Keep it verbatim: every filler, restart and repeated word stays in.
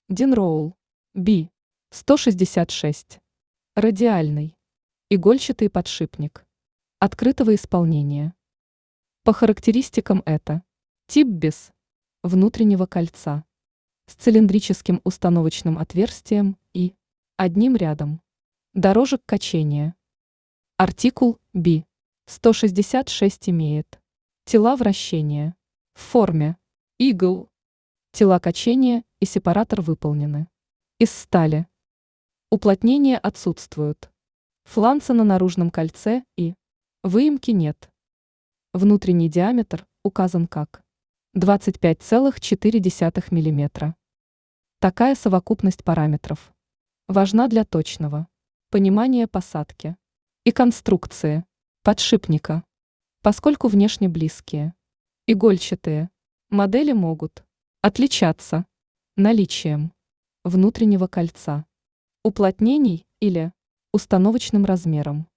Динроул. Би. сто шестьдесят шесть. Радиальный. Игольчатый подшипник. Открытого исполнения. По характеристикам это тип без внутреннего кольца с цилиндрическим установочным отверстием и одним рядом дорожек качения. Артикул Би. сто шестьдесят шесть имеет тела вращения в форме игл. Тела качения и сепаратор выполнены из стали. Уплотнения отсутствуют. Фланца на наружном кольце и выемки нет. Внутренний диаметр указан как двадцать пять целых четыре десятых миллиметра. Такая совокупность параметров важна для точного понимания посадки и конструкции подшипника, поскольку внешне близкие игольчатые модели могут отличаться наличием внутреннего кольца, уплотнений или установочным размером.